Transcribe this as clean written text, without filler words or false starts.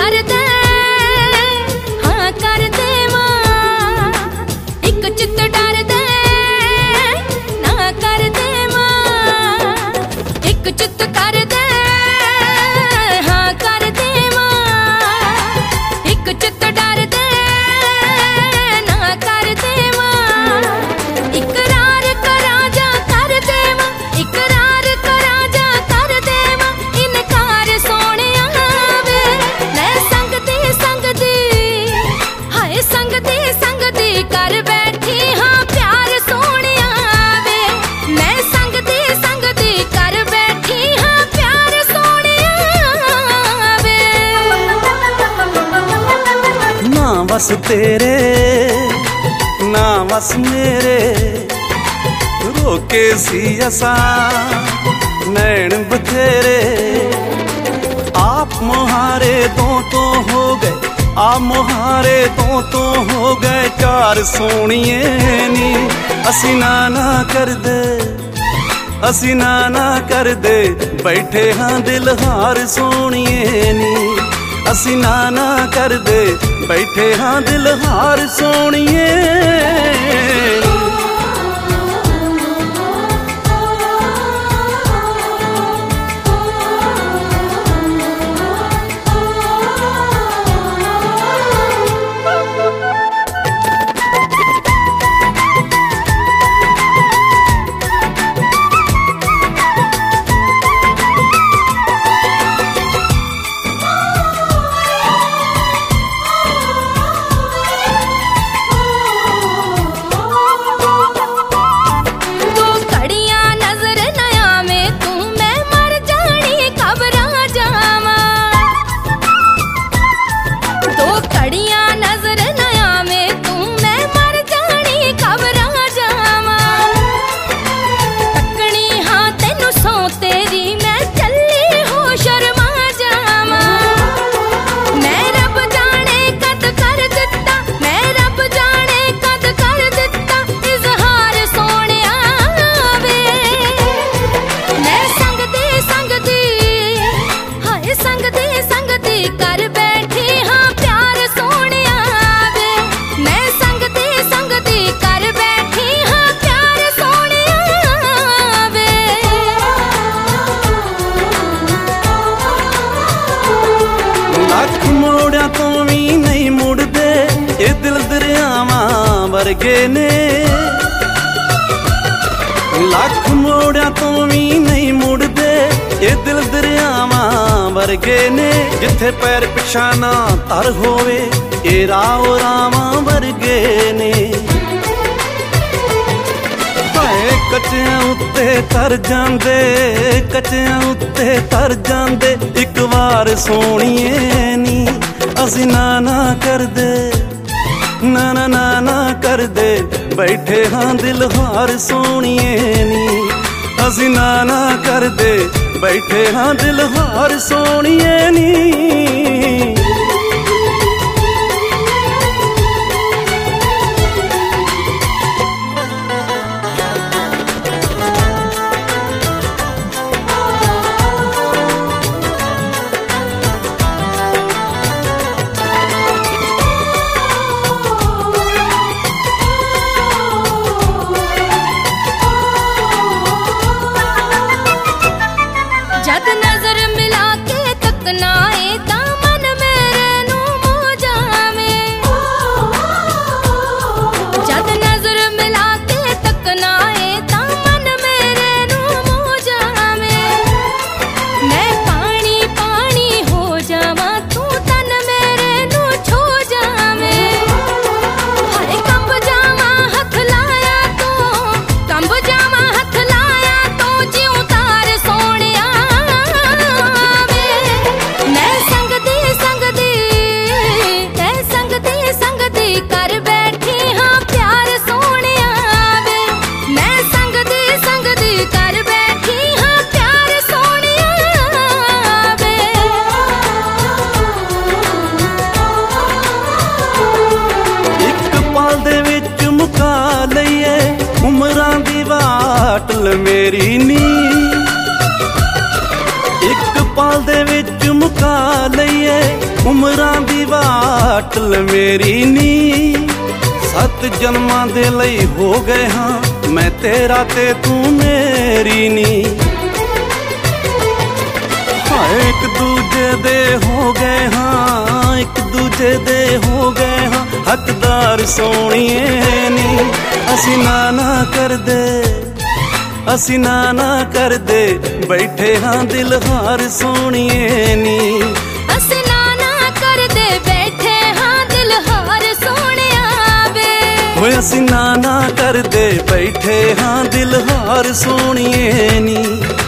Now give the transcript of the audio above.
कर दे, हाँ कर दे मां, एक चित डर दे ना कर दे मां, एक चित कर दे, हाँ कर दे मां, एक चित डर दे ना कर दे मां, इकरार करा जा कर दे मां, इकरार करा जा कर दे मां, इनकार सोनिया वे मैं संगदी संगदी, हाय संगदी संगदी कर बैठी हाँ प्यार सोनिया वे, मैं संगदी संगदी कर बैठी हाँ प्यार सोनिया वे। ना बस तेरे ना बस मेरे, रोके सी असा नैन बथेरे, आप मुहारे तो हो गए, आप मुहारे तो हो गए चार सोनिए नी, असी ना कर दे, असी ना कर दे, बैठे हाँ दिल हार सोनिए नी, असी ना कर दे, बैठे हाँ दिल हार सोनिए। तो भी नहीं मुड़दे ये दिल दरियावां वर्गे ने, लख मोड़िया तो भी नहीं मुड़दे ये दिल दरियावां वर्गे ने, जिथे पैर पिछा ना तर होवे ये राव रावां वर्गे ने, कच्चियां उत्ते तर जांदे, कच्चियां उत्ते तर जांदे, एक बार सोनिए नी असी ना कर दे, ना कर दे, बैठे हाँ दिल हार सोनिए नी, असी ना कर दे, बैठे हाँ दिल हार सोनिए नी। जद नजर मिला के तकना ए दामन मेरे नू मो जावे, जद नजर मिला के तकना ए दामन मेरे नू मो जावे, मैं पानी पानी हो जावा तू तन मेरे नू छो जावे, हाय कंब जावा हथ लाया तो, कंब जावा हथ लाया तो जीव तार सोनिया, कर बैठी हाँ प्यार सोनिया वे, मैं संगदी संगदी कर बैठी हाँ प्यार सोनिया वे। एक पल दे विच मुका लईए उमरां दी वाटल मेरी नी, एक पल दे विच मुका लईए ਉਮਰਾਂ ਦੀ ਵਾਟ ਲ ਮੇਰੀ ਨੀ, 7 ਜਨਮਾਂ ਦੇ ਲਈ ਹੋ ਗਏ ਹਾਂ ਮੈਂ ਤੇਰਾ ਤੇ ਤੂੰ ਮੇਰੀ ਨੀ। ਹਾਏ ਇੱਕ ਦੂਜੇ ਦੇ ਹੋ ਗਏ ਹਾਂ, ਇੱਕ ਦੂਜੇ ਦੇ ਹੋ ਗਏ ਹਾਂ ਹੱਕਦਾਰ ਸੋਹਣੀਏ ਨੀ। ਅਸੀਂ ਨਾ ਕਰਦੇ, ਅਸੀਂ ਨਾ ਕਰਦੇ, ਬੈਠੇ ਹਾਂ ਦਿਲ ਹਾਰ ਸੋਹਣੀਏ ਨੀ। ਅਸੀਂ ਨਾ ਕਰਦੇ, ਬੈਠੇ ਹਾਂ ਦਿਲ ਹਾਰ ਸੋਹਣਿਆ ਵੇ। ਓਏ ਅਸੀਂ ਨਾ ਕਰਦੇ, ਬੈਠੇ ਹਾਂ ਦਿਲ ਹਾਰ ਸੋਹਣੀਏ ਨੀ।